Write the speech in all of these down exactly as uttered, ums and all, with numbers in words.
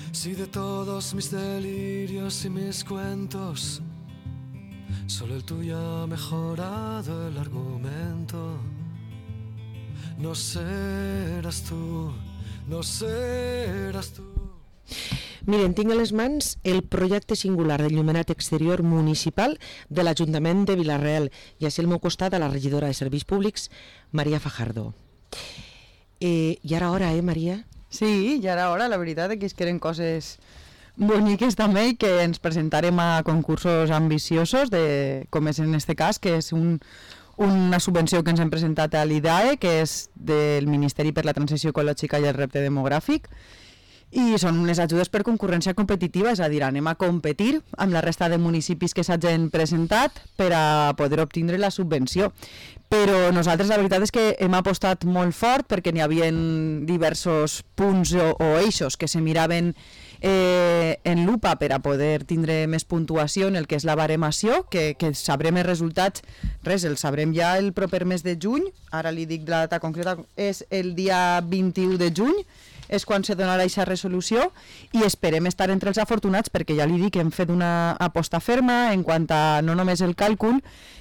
Si de todos mis delirios y mis cuentos solo el tuyo ha mejorado el argumento, no seràs tu, no seràs tu. Miren, tinc a les mans el projecte singular de llumenat exterior municipal de l'Ajuntament de Vila-real i així al meu costat a la regidora de Serveis Públics, Maria Fajardo. Eh, ja era hora, eh, Maria? Sí, ja era hora, la veritat és que eren coses boniques també i que ens presentarem a concursos ambiciosos, de, com és en este cas, que és un, una subvenció que ens hem presentat a l'I D A E, que és del Ministeri per la Transició Ecològica i el Repte Demogràfic, i són unes ajudes per concurrència competitiva, és a dir, anem a competir amb la resta de municipis que s'hagin presentat per a poder obtindre la subvenció. Però nosaltres la veritat és que hem apostat molt fort perquè n'hi havia diversos punts o, o eixos que se miraven eh, en lupa per a poder tindre més puntuació en el que és la baremació, que, que sabrem els resultats, res, els sabrem ja el proper mes de juny, ara li dic la data concreta, és el dia vint-i-u de juny, és quan se donarà aquesta resolució i esperem estar entre els afortunats perquè ja li dic que hem fet una aposta ferma en quant a no només el càlcul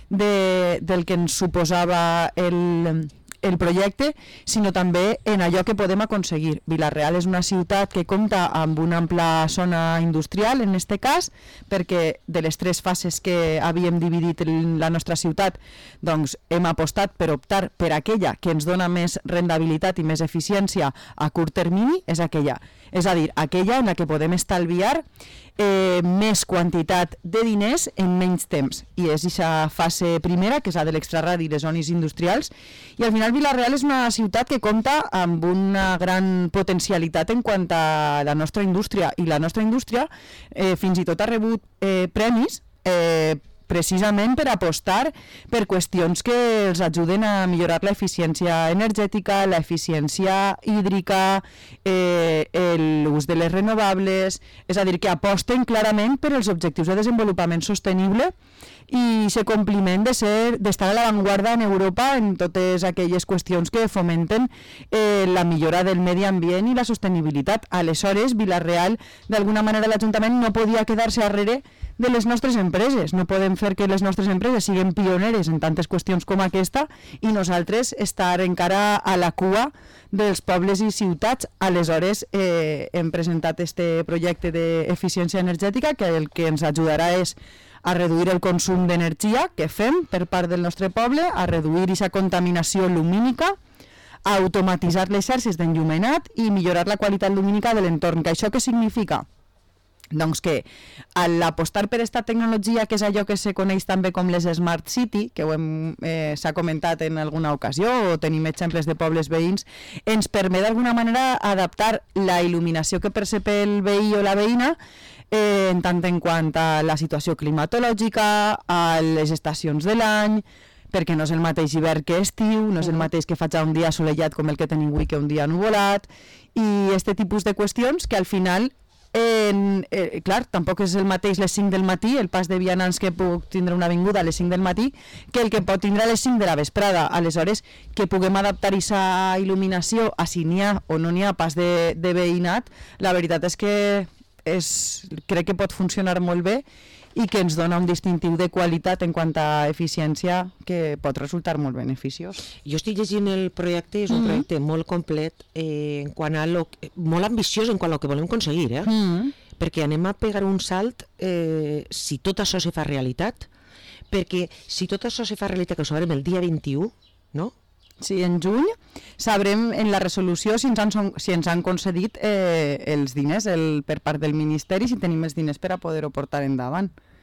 de, del que ens suposava el, el projecte, sinó també en allò que podem aconseguir. Vila-real és una ciutat que compta amb una ampla zona industrial, en este cas, perquè de les tres fases que havíem dividit la nostra ciutat, doncs hem apostat per optar per aquella que ens dona més rendibilitat i més eficiència a curt termini, és aquella. És a dir, aquella en la que podem estalviar eh, més quantitat de diners en menys temps. I és aquesta fase primera, que és la de l'extraradi i les zones industrials, i al final Vila-real és una ciutat que compta amb una gran potencialitat en quant a la nostra indústria, i la nostra indústria eh, fins i tot ha rebut eh, premis eh, precisament per apostar per qüestions que els ajuden a millorar l'eficiència energètica, l'eficiència hídrica, eh, l'ús de les renovables, és a dir, que aposten clarament per els objectius de desenvolupament sostenible i se compliment de ser d'estar a l'avantguarda en Europa en totes aquelles qüestions que fomenten eh, la millora del medi ambient i la sostenibilitat. Aleshores, Vila-real, d'alguna manera l'Ajuntament no podia quedar-se darrere de les nostres empreses. No podem fer que les nostres empreses siguin pioneres en tantes qüestions com aquesta i nosaltres estar encara a la cua dels pobles i ciutats. Aleshores eh, hem presentat este projecte d'eficiència energètica que el que ens ajudarà és a reduir el consum d'energia que fem per part del nostre poble, a reduir aquesta contaminació lumínica, a automatitzar les xarxes d'enllumenat i millorar la qualitat lumínica de l'entorn. Que això què significa? Doncs que al apostar per aquesta tecnologia, que és allò que se coneix també com les Smart City, que eh, s'ha comentat en alguna ocasió o tenim exemples de pobles veïns, ens permet d'alguna manera adaptar la il·luminació que percep el veí o la veïna eh, en tant en quant a la situació climatològica, a les estacions de l'any, perquè no és el mateix hivern que estiu, no és el mateix que faig un dia assolellat com el que tenim avui que un dia nuvolat, i aquest tipus de qüestions que al final En, eh, clar, tampoc és el mateix les cinc del matí, el pas de vianants que puc tindre una avinguda a les cinc del matí, que el que pot tindre a les cinc de la vesprada. Aleshores, que puguem adaptar aquesta il·luminació a si n'hi ha o no n'hi ha pas de, de veïnat, la veritat és que és, crec que pot funcionar molt bé i que ens dona un distintiu de qualitat en quant a eficiència que pot resultar molt beneficiós. Jo estic llegint el projecte, és un mm-hmm. projecte molt complet, eh, en quant a lo, molt ambiciós en quant a lo que volem aconseguir, eh? Mm-hmm. perquè anem a pegar un salt eh, si tot això se fa realitat, perquè si tot això se fa realitat, que ho sabrem el dia vint-i-u, no? Sí, en juny sabrem en la resolució si ens han, si ens han concedit eh, els diners el, per part del Ministeri, si tenim els diners per a poder-ho portar endavant.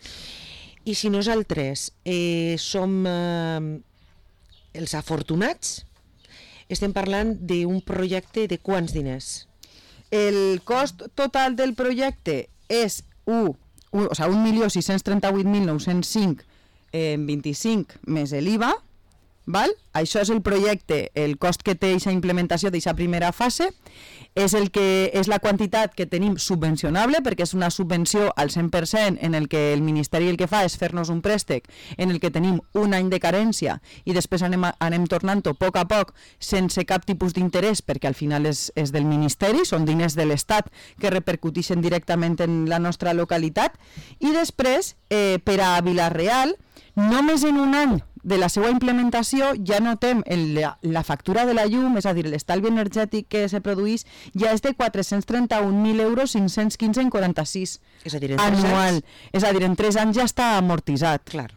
I si nosaltres eh, som eh, els afortunats, estem parlant d'un projecte de quants diners? El cost total del projecte és un milió sis-cents trenta-vuit mil nou-cents cinc en vint-i-cinc més l'I V A, val? Això és el projecte, el cost que té aquesta implementació d'aquesta primera fase, és, el que, és la quantitat que tenim subvencionable, perquè és una subvenció al cent per cent en el que el Ministeri el que fa és fer-nos un préstec en el que tenim un any de carència i després anem, a, anem tornant-ho a poc a poc sense cap tipus d'interès, perquè al final és, és del Ministeri, són diners de l'Estat que repercuteixen directament en la nostra localitat. I després, eh, per a Vila-real, només en un any de la seva implementació ja notem el, la, la factura de la llum, és a dir, l'estalvi energètic que se produeix, ja és de quatre-cents trenta-un mil euros cinc-cents quinze coma quaranta-sis és a dir, en anual. Anys... És a dir, en tres anys ja està amortitzat. Clar.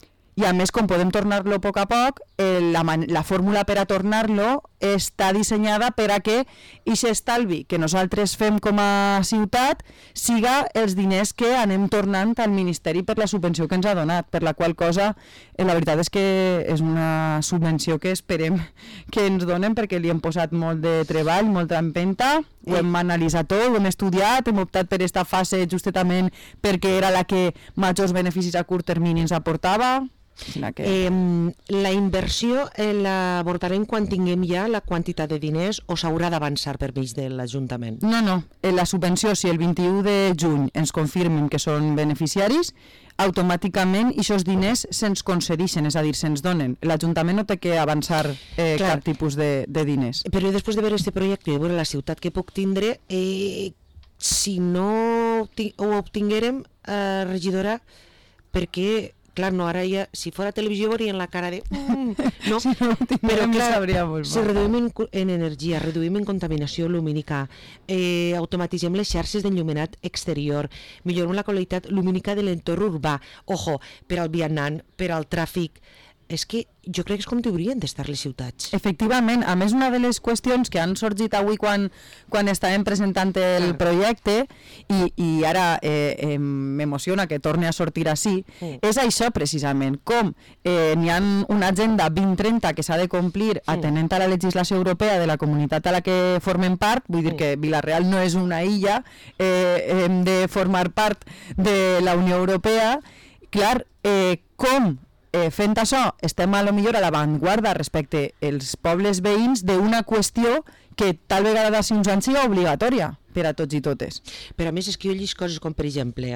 I a més, com podem tornar-lo a poc a poc, eh, la, la fórmula per a tornar-lo està dissenyada per a que aquest estalvi que nosaltres fem com a ciutat siga els diners que anem tornant al Ministeri per la subvenció que ens ha donat, per la qual cosa eh, la veritat és que és una subvenció que esperem que ens donen perquè li hem posat molt de treball, molta empenta, ho hem analitzat tot, ho hem estudiat, hem optat per aquesta fase justament perquè era la que majors beneficis a curt termini ens aportava. Que... Eh, la inversió eh, l'abordarem quan tinguem ja la quantitat de diners o s'haurà d'avançar per mig de l'Ajuntament? No, no. La subvenció, si el vint-i-u de juny ens confirmen que són beneficiaris, automàticament aquests diners se'ns concedeixen, és a dir, se'ns donen. L'Ajuntament no té que avançar eh, cap tipus de, de diners. Però després de veure aquest projecte i de veure la ciutat que puc tindre, eh, si no ho obtinguérem, eh, regidora, perquè... Clar, no, ara ja, si fora televisió veurien la cara de... Mm, no, si no però clar, molt si reduïm en, en energia, reduïm en contaminació lumínica, eh, automatitzem les xarxes d'enllumenat exterior, millorem la qualitat lumínica de l'entorn urbà, ojo, per al vianant, per al tràfic... És que jo crec que és com haurien d'estar les ciutats. Efectivament, a més una de les qüestions que han sorgit avui quan, quan estàvem presentant el ah. projecte i, i ara eh, eh, m'emociona que torni a sortir així, mm. és això precisament, com eh, n'hi ha una agenda vint trenta que s'ha de complir atenent a la legislació europea de la comunitat a la que formem part, vull dir mm. que Vila-real no és una illa, eh, hem de formar part de la Unió Europea, clar, eh, com Eh, fent això, estem a lo millor a l'avantguarda respecte als pobles veïns d'una qüestió que tal vegada d'ací uns anys siga obligatòria per a tots i totes. Però a més és que jo llegis coses com, per exemple,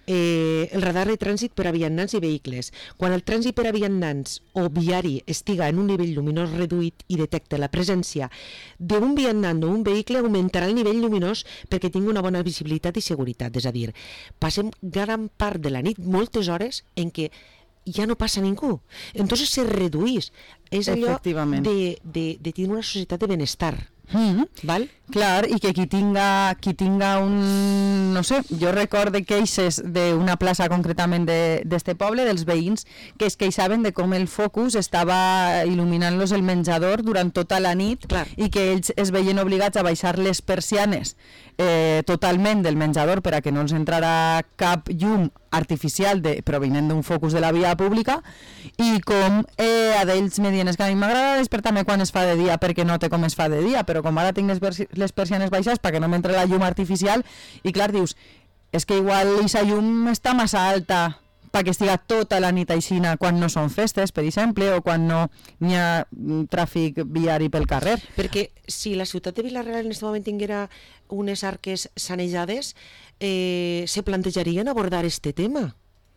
eh, el radar de trànsit per a vianants i vehicles. Quan el trànsit per a vianants o viari estiga en un nivell lluminós reduït i detecte la presència d'un vianant o un vehicle, augmentarà el nivell lluminós perquè tingui una bona visibilitat i seguretat. És a dir, passem gran part de la nit, moltes hores, en què ja no passa ningú. Entonces se reduís. És allò de, de, de tenir una societat de benestar. Mm-hmm. Val? Clar, i que qui tinga, qui tinga un... No sé, jo recordo queixes d'una plaça concretament d'este poble, dels veïns, que es queixaven de com el focus estava il·luminant-los el menjador durant tota la nit. Clar. I que ells es veien obligats a baixar les persianes eh, totalment del menjador per a que no els entrara cap llum artificial de, provinent d'un focus de la via pública, i com eh, a d'ells me diuen, és que a mi m'agrada despertar-me quan es fa de dia perquè no té com es fa de dia, però com ara tinc les, persi les persianes baixes perquè no m'entra la llum artificial, i clar, dius, és que igual aquesta llum està massa alta perquè estiga tota la nit aixina quan no són festes, per exemple, o quan no n'hi ha tràfic viari pel carrer. Perquè si la ciutat de Vila-real en aquest moment tinguera unes arques sanejades, eh, se plantejarien abordar este tema.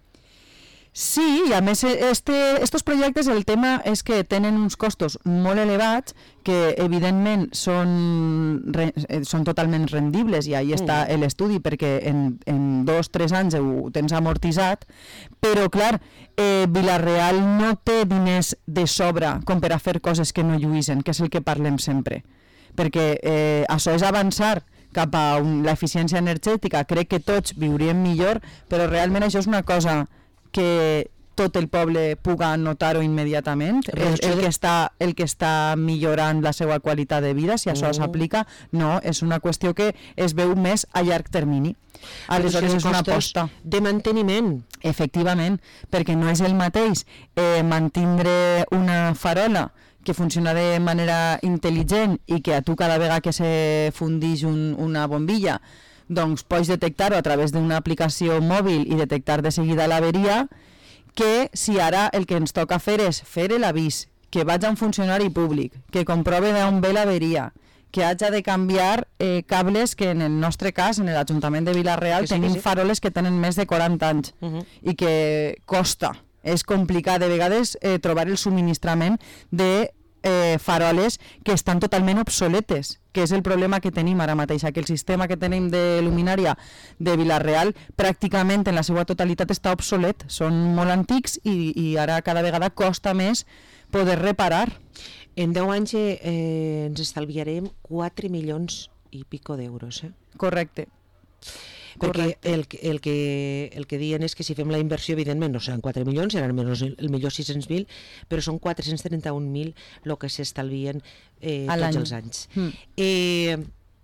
Sí, i a més este, estos projectes el tema és que tenen uns costos molt elevats que evidentment són, re, són totalment rendibles, i ahí està mm. l'estudi perquè en, en dos o tres anys ho tens amortitzat, però clar, eh, Vila-real no té diners de sobre com per a fer coses que no lluïsen, que és el que parlem sempre, perquè eh, això és avançar cap a l'eficiència energètica. Crec que tots viuríem millor, però realment això és una cosa que tot el poble puga notar-ho immediatament, el, el, que està, el que està millorant la seva qualitat de vida, si això mm. s'aplica, no, és una qüestió que es veu més a llarg termini. Aleshores és una aposta. De manteniment. Efectivament, perquè no és el mateix eh, mantindre una farola que funciona de manera intel·ligent i que a tu cada vegada que se fundix un, una bombilla doncs pots detectar-ho a través d'una aplicació mòbil i detectar de seguida l'averia, que si ara el que ens toca fer és fer l'avís, que vaig a un funcionari públic, que comprove d'on ve l'averia, que haja de canviar eh, cables que en el nostre cas, en l'Ajuntament de Vila-real, sí, tenim sí. faroles que tenen més de quaranta anys uh -huh. i que costa, és complicat de vegades eh, trobar el subministrament de eh, faroles que estan totalment obsoletes, que és el problema que tenim ara mateix, que el sistema que tenim de luminària de Vila-real pràcticament en la seva totalitat està obsolet, són molt antics i, i ara cada vegada costa més poder reparar. En deu anys eh, ens estalviarem quatre milions i pico d'euros. Eh? Correcte. Perquè el, el, que, el que diuen és que si fem la inversió, evidentment, no seran quatre milions, seran menys el millor sis-cents mil, però són quatre-cents trenta-un mil el que s'estalvien eh, tots els anys. Mm. Eh,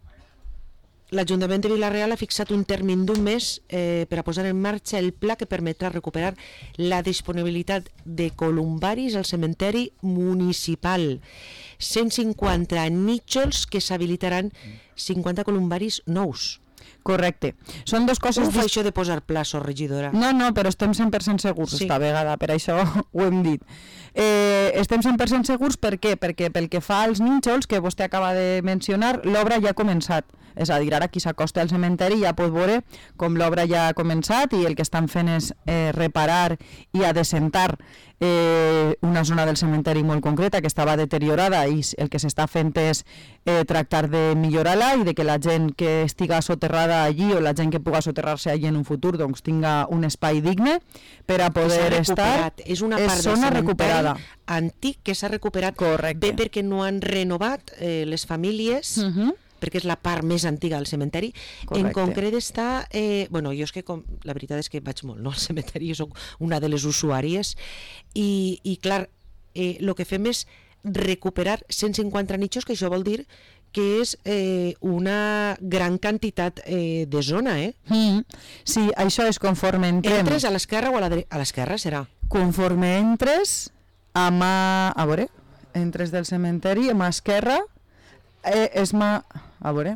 L'Ajuntament de Vila-real ha fixat un termini d'un mes eh, per a posar en marxa el pla que permetrà recuperar la disponibilitat de columbaris al cementeri municipal. cent cinquanta nítxols que s'habilitaran, cinquanta columbaris nous. Correcte. Són dues coses... Com fa això de posar plaços, regidora? No, no, però estem cent per cent segurs sí. esta vegada, per això ho hem dit. Eh, estem cent per cent segurs per què? Perquè pel que fa als nínxols, que vostè acaba de mencionar, l'obra ja ha començat. És a dir, ara qui s'acosta al cementeri ja pot veure com l'obra ja ha començat i el que estan fent és eh, reparar i adecentar eh, una zona del cementeri molt concreta que estava deteriorada i el que s'està fent és eh, tractar de millorar-la i de que la gent que estiga soterrada allí o la gent que pugui soterrar-se allí en un futur doncs tinga un espai digne per a poder estar. És una part és del cementeri recuperada. Antic que s'ha recuperat. Correcte. Bé perquè no han renovat eh, les famílies... Uh -huh. perquè és la part més antiga del cementeri. Correcte. En concret està... Eh, bueno, jo és que, com, la veritat és que vaig molt, no?, al cementeri, jo soc una de les usuàries, i, i clar, eh, el que fem és recuperar cent cinquanta nitxos, que això vol dir que és eh, una gran quantitat eh, de zona, eh? Mm. Sí, això és conforme entrem... Entres a l'esquerra o a la dreta? A l'esquerra serà. Conforme entres a mà... A veure, entres del cementeri a mà esquerra, eh, és mà... A veure...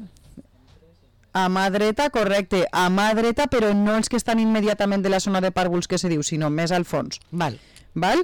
A mà dreta, correcte, a mà dreta, però no els que estan immediatament de la zona de pàrvuls que se diu, sinó més al fons. Val. Val?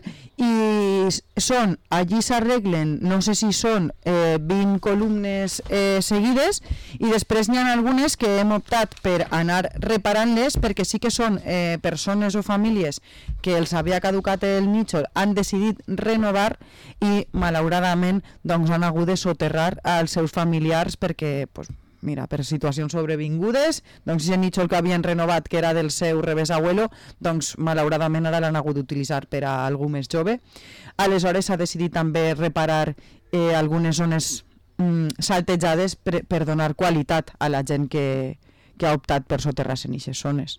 I són, allí s'arreglen, no sé si són eh, vint columnes eh, seguides, i després n'hi ha algunes que hem optat per anar reparant-les perquè sí que són eh, persones o famílies que els havia caducat el nítxol, han decidit renovar i malauradament doncs, han hagut de soterrar als seus familiars perquè pues, mira, per situacions sobrevingudes, doncs si el nítxol que havien renovat, que era del seu rebesabuelo, doncs malauradament ara l'han hagut d'utilitzar per a algú més jove. Aleshores s'ha decidit també reparar eh, algunes zones mm, saltejades per, per donar qualitat a la gent que, que ha optat per soterrar-se en aquestes zones.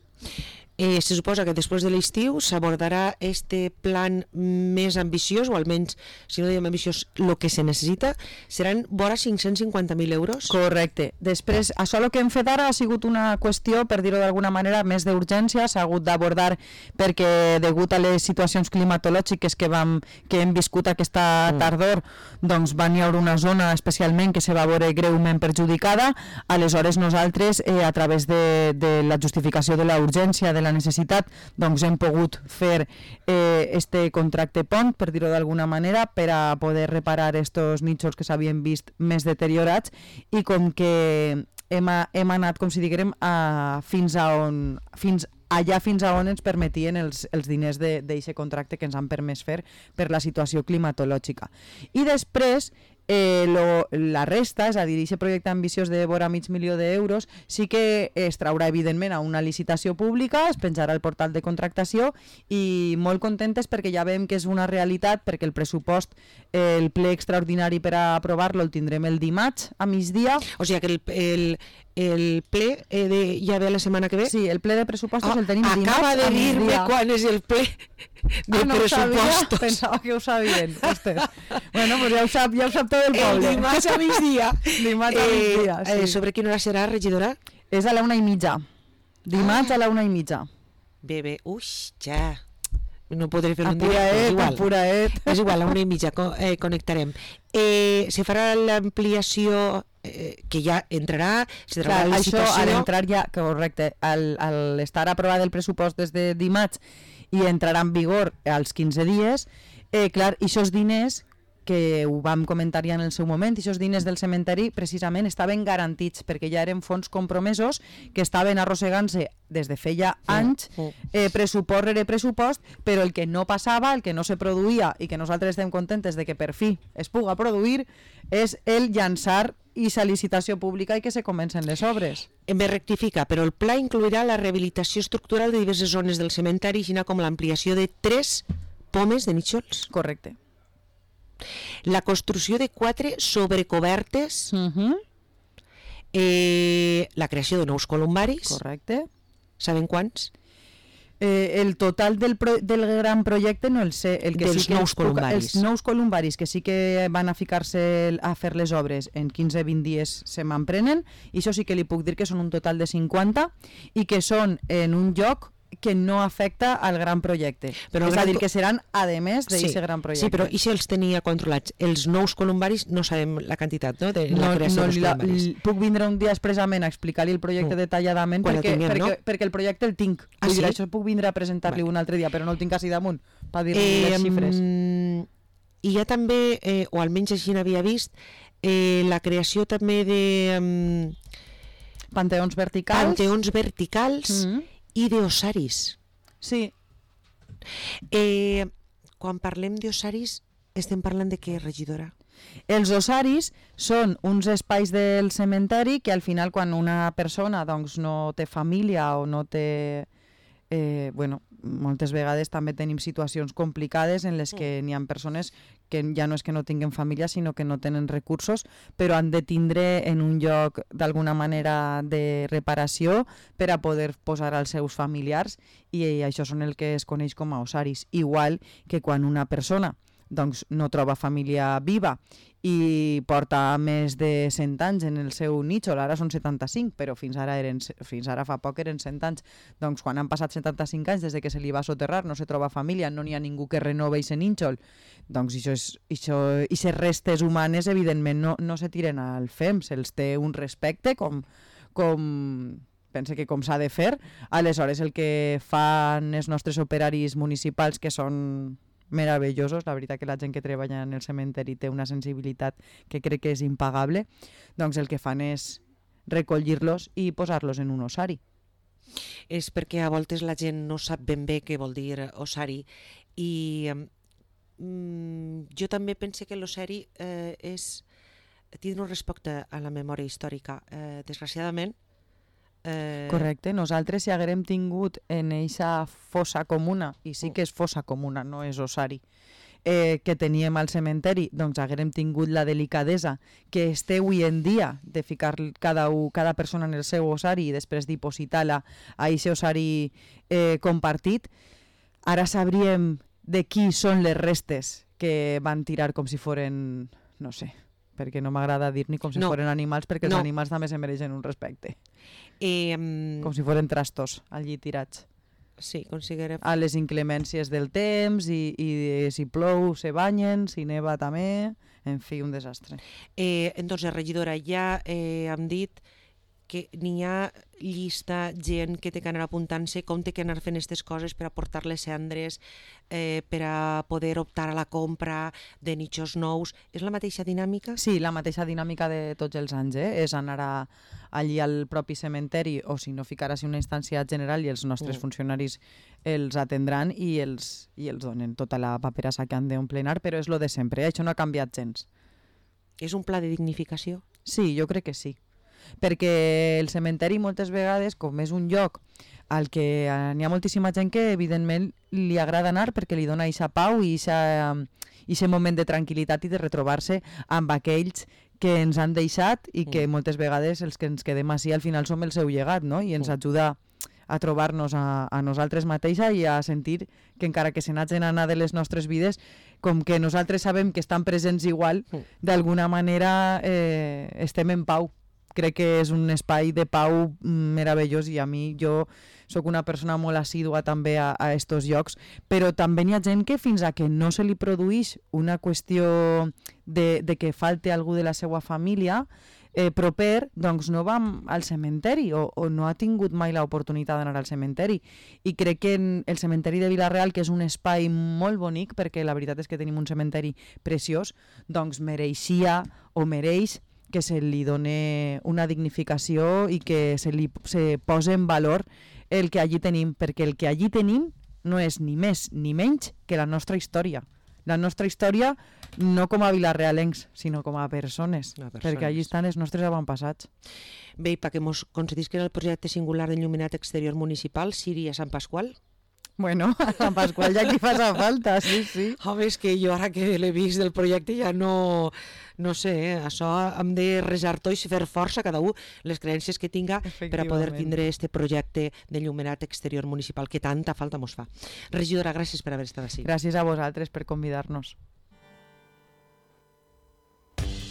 Eh, se suposa que després de l'estiu s'abordarà este plan més ambiciós, o almenys, si no diem ambiciós, el que se necessita, seran vora cinc-cents cinquanta mil euros. Correcte. Després, això el que hem fet ara ha sigut una qüestió, per dir-ho d'alguna manera, més d'urgència, s'ha hagut d'abordar perquè, degut a les situacions climatològiques que, vam, que hem viscut aquesta tardor, mm. doncs va n'hi haver una zona especialment que se va veure greument perjudicada. Aleshores, nosaltres, eh, a través de, de la justificació de la urgència, de la necessitat, doncs hem pogut fer eh, este contracte pont, per dir-ho d'alguna manera, per a poder reparar estos nítxols que s'havien vist més deteriorats, i com que hem, hem anat, com si diguem, a, fins a on fins allà fins a on ens permetien els, els diners d'aquest contracte que ens han permès fer per la situació climatològica. I després Eh, lo, la resta, és a dir, aquest projecte ambiciós de vora mig milió d'euros, sí que es traurà evidentment a una licitació pública, es penjarà al portal de contractació, i molt contentes perquè ja veiem que és una realitat, perquè el pressupost, eh, el ple extraordinari per a aprovar-lo el tindrem el dimarts a migdia. O sigui que el, el, el ple eh, de, ja ve la setmana que ve? Sí, el ple de pressupostos oh, el tenim dimarts acaba de dir-me quan és el ple de ah, no pressupostos. Pensava que ho sabien vostès. Bueno, pues ja ho sap, ja ho sap tot el poble. El dimarts a migdia. Dimarts a migdia, eh, sí. Eh, sobre quina hora serà, regidora? És a la una i mitja. Dimarts ah. a la una i mitja. Bé, bé, uix, ja... No podré fer un dia, és igual. Apuraet. És igual, a una i mitja eh, connectarem. Eh, se farà l'ampliació eh, que ja entrarà, se Clar, la això al entrar ja, correcte, al, al estar aprovat el pressupost des de dimarts i entrarà en vigor als quinze dies, eh, clar, aquests diners que ho vam comentar ja en el seu moment, i aquests diners del cementeri precisament estaven garantits perquè ja eren fons compromesos que estaven arrossegant-se des de feia anys, eh, pressupost rere pressupost, però el que no passava, el que no se produïa i que nosaltres estem contentes de que per fi es puga produir és el llançar i la licitació pública i que se comencen les obres. Me rectifica, però el pla inclourà la rehabilitació estructural de diverses zones del cementeri, així com l'ampliació de tres pomes de nítxols. Correcte. La construcció de quatre sobrecobertes, Uh-huh. eh, la creació de nous columbaris. Correcte. Saben quants? Eh, el total del, pro del gran projecte no el sé. El que Dels sí que nous els, columbaris. Els nous columbaris, que sí que van a ficar-se a fer les obres en quinze vint dies se m'emprenen, i això sí que li puc dir que són un total de cinquanta i que són en un lloc que no afecta al gran projecte. Però és a dir, que seran a més d'aquest sí, gran projecte. Sí, però i si els tenia controlats? Els nous columbaris no sabem la quantitat, no?, de la no, creació no, dels la, columbaris. puc vindre un dia expressament a explicar-li el projecte mm. detalladament Quan perquè, tinguem, perquè, no? perquè el projecte el tinc. Ah, Vull sí? dir, això puc vindre a presentar-li vale. un altre dia, però no el tinc així damunt per dir-li Eh, les xifres. I hi ha també, eh, o almenys així n'havia vist, eh, la creació també de um, Panteons verticals. panteons verticals Mm. i d'ossaris. Sí. Eh, quan parlem d'ossaris, estem parlant de què, regidora? Els ossaris són uns espais del cementeri que al final quan una persona doncs, no té família o no té... Eh, bueno, moltes vegades també tenim situacions complicades en les que n'hi ha persones que ja no és que no tinguin família, sinó que no tenen recursos, però han de tindre en un lloc d'alguna manera de reparació per a poder posar als seus familiars, i això són el que es coneix com a ossaris. Igual que quan una persona doncs, no troba família viva i porta més de cent anys en el seu nítxol, ara són setanta-cinc, però fins ara, eren, fins ara fa poc eren cent anys. Doncs quan han passat setanta-cinc anys des de que se li va soterrar, no se troba família, no n'hi ha ningú que renova aquest nítxol, doncs això és, això, i les restes humanes evidentment no, no se tiren al fem, se'ls té un respecte com... com pense que com s'ha de fer. Aleshores el que fan els nostres operaris municipals, que són meravellosos, la veritat que la gent que treballa en el cementeri té una sensibilitat que crec que és impagable, doncs el que fan és recollir-los i posar-los en un ossari. És perquè a voltes la gent no sap ben bé què vol dir ossari, i mm, jo també pense que l'ossari eh, és tindre un respecte a la memòria històrica. Eh, desgraciadament, Eh... Correcte, nosaltres si haguérem tingut en eixa fossa comuna, i sí que és fossa comuna, no és ossari, eh, que teníem al cementeri, doncs haguérem tingut la delicadesa que es té avui en dia de ficar cada, cada persona en el seu ossari i després dipositar-la a eixe ossari eh, compartit, ara sabríem de qui són les restes que van tirar com si foren, no sé, perquè no m'agrada dir ni com si no. foren animals, perquè els no. animals també se mereixen un respecte. Eh, um... Com si foren trastos allí tirats. Sí, considerem... A les inclemències del temps, i, i si plou se banyen, si neva també, en fi, un desastre. Eh, entonces, regidora, ja eh, hem dit que n'hi ha llista gent que té que anar apuntant-se, com té que anar fent aquestes coses per aportar les cendres, eh, per a poder optar a la compra de nitxos nous. És la mateixa dinàmica? Sí, la mateixa dinàmica de tots els anys, eh? És anar a, allí al propi cementeri, o si no, ficar-se una instància general i els nostres mm. funcionaris els atendran i els, i els donen tota la paperassa que han d'omplenar, però és lo de sempre, eh? Això no ha canviat gens. És un pla de dignificació? Sí, jo crec que sí. Perquè el cementeri moltes vegades, com és un lloc al que n'hi ha moltíssima gent que evidentment li agrada anar perquè li dona eixa pau i eixe moment de tranquil·litat i de retrobar-se amb aquells que ens han deixat i que moltes vegades els que ens quedem així al final som el seu llegat, no? I ens ajuda a trobar-nos a, a nosaltres mateixa i a sentir que encara que se n'hagin anat de les nostres vides, com que nosaltres sabem que estan presents igual, d'alguna manera eh, estem en pau. Crec que és un espai de pau meravellós i a mi jo sóc una persona molt assídua també a, a estos llocs, però també n'hi ha gent que fins a que no se li produeix una qüestió de, de que falte algú de la seva família, eh, proper, doncs no vam al cementeri o, o no ha tingut mai l'oportunitat d'anar al cementeri. I crec que en el cementeri de Vila-real, que és un espai molt bonic, perquè la veritat és que tenim un cementeri preciós, doncs mereixia o mereix que se li doni una dignificació i que se li se posi en valor el que allí tenim, perquè el que allí tenim no és ni més ni menys que la nostra història. La nostra història no com a vilarealencs, sinó com a persones, a persones, perquè allí estan els nostres avantpassats. Bé, i perquè ens concedisquen el projecte singular d'enlluminat exterior municipal, Siri a Sant Pasqual? Bueno, a Sant Pasqual ja aquí fa falta, sí, sí. Home, és que jo ara que l'he vist del projecte ja no... No sé, eh? Això hem de resar tots i fer força cada un les creences que tinga per a poder tindre este projecte d'enllumenat exterior municipal que tanta falta mos fa. Regidora, gràcies per haver estat així. Gràcies a vosaltres per convidar-nos.